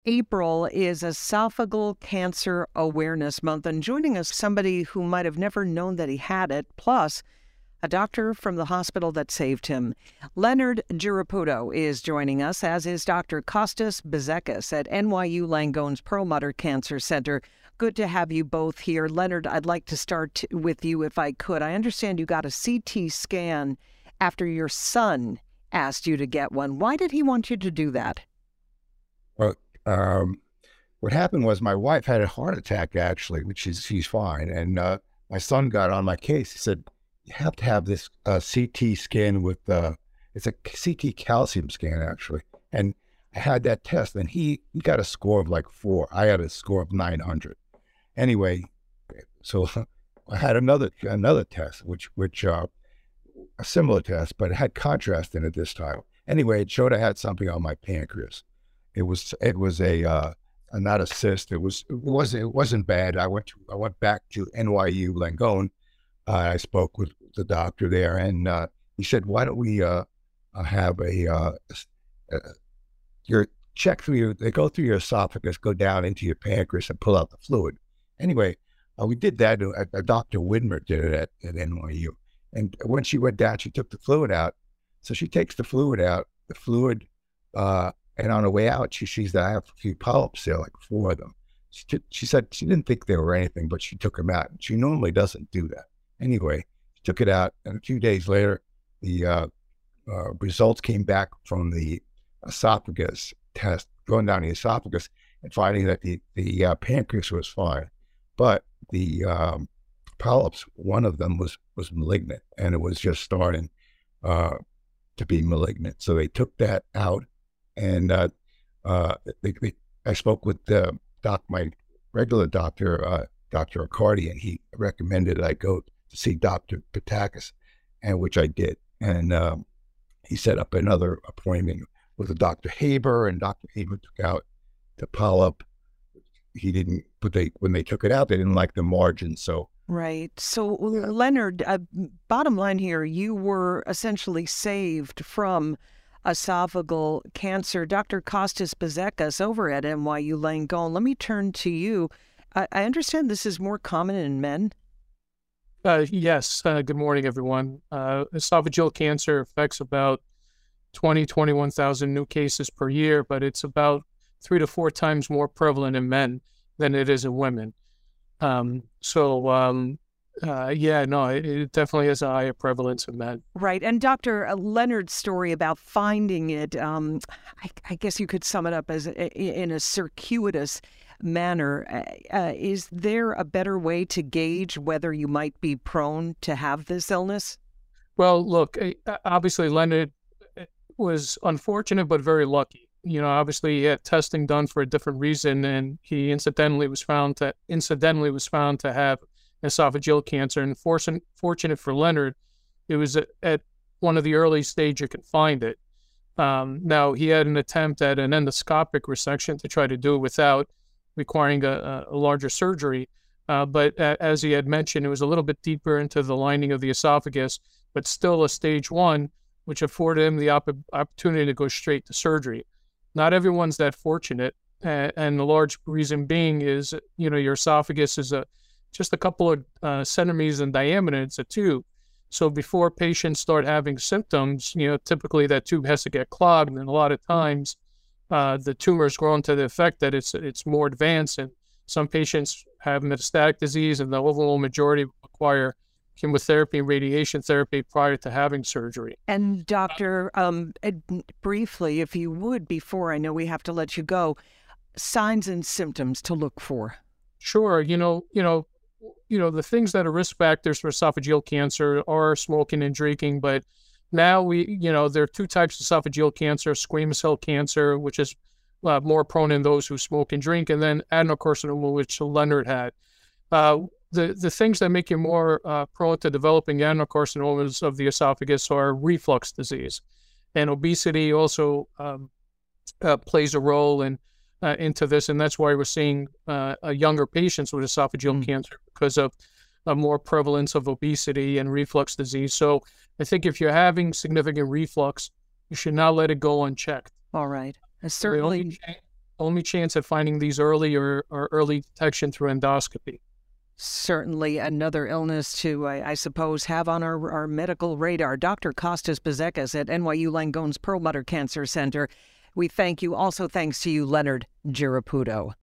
April is Esophageal Cancer Awareness Month, and joining us, somebody who might have never known that he had it, plus a doctor from the hospital that saved him. Leonard Giraputo is joining us, as is Dr. Kostas Bezekis at NYU Langone's Perlmutter Cancer Center. Good to have you both here. Leonard, I'd like to start with you if I could. I understand you got a CT scan after your son asked you to get one. Why did he want you to do that? Well, what happened was my wife had a heart attack, actually, which is, she's fine. And my son got on my case. He said, you have to have this CT scan with, it's a CT calcium scan, actually. And I had that test, and he got a score of like 4. I had a score of 900. Anyway, so I had another test, which a similar test, but it had contrast in it this time. Anyway, it showed I had something on my pancreas. It was a not a cyst. It wasn't bad. I went back to NYU Langone. I spoke with the doctor there, and he said, "Why don't we have your check through your? They go through your esophagus, go down into your pancreas, and pull out the fluid." Anyway, we did that. Dr. Widmer did it at NYU, and when she went down, she took the fluid out. So she takes the fluid out. The fluid. And on the way out, she sees that I have a few polyps there, like 4 of them. She said she didn't think they were anything, but she took them out. She normally doesn't do that. Anyway, she took it out, and a few days later, the results came back from the esophagus test, going down the esophagus, and finding that the pancreas was fine. But the polyps, one of them was malignant, and it was just starting to be malignant. So they took that out. And I spoke with my regular doctor, Dr. Accardi, and he recommended I go to see Dr. Patakis, and which I did. And he set up another appointment with Dr. Haber, and Dr. Haber took out the polyp. He didn't, but when they took it out, they didn't like the margin. So right. So Leonard, bottom line here, you were essentially saved from esophageal cancer. Dr. Kostas Bezekis over at NYU Langone, let me turn to you. I understand this is more common in men. Yes. Good morning, everyone. Esophageal cancer affects about 21,000 new cases per year, but it's about 3 to 4 times more prevalent in men than it is in women. It definitely has a higher prevalence in men. Right. And Dr. Leonard's story about finding it, I guess you could sum it up as in a circuitous manner. Is there a better way to gauge whether you might be prone to have this illness? Well, look, obviously Leonard was unfortunate, but very lucky. Obviously he had testing done for a different reason, and he incidentally was found to have esophageal cancer. And fortunate for Leonard, it was at one of the early stage you can find it. Now, he had an attempt at an endoscopic resection to try to do it without requiring a larger surgery. But as he had mentioned, it was a little bit deeper into the lining of the esophagus, but still a stage 1, which afforded him the opportunity to go straight to surgery. Not everyone's that fortunate. And the large reason being is, your esophagus is just a couple of centimeters in diameter. It's a tube. So before patients start having symptoms, typically that tube has to get clogged. And a lot of times the tumors grow into the effect that it's more advanced. And some patients have metastatic disease, and the overall majority require chemotherapy and radiation therapy prior to having surgery. And Doctor, briefly, if you would, before I know we have to let you go, signs and symptoms to look for. Sure. The things that are risk factors for esophageal cancer are smoking and drinking, but now there are 2 types of esophageal cancer: squamous cell cancer, which is more prone in those who smoke and drink, and then adenocarcinoma, which Leonard had. The things that make you more prone to developing adenocarcinomas of the esophagus are reflux disease, and obesity also plays a role into this, and that's why we're seeing younger patients with esophageal cancer, because of a more prevalence of obesity and reflux disease. So I think if you're having significant reflux, you should not let it go unchecked. All right. Certainly. only chance at finding these early or early detection through endoscopy. Certainly another illness to, I suppose, have on our medical radar. Dr. Costas Bezekas at NYU Langone's Perlmutter Cancer Center. We thank you. Also thanks to you, Leonard Giraputo.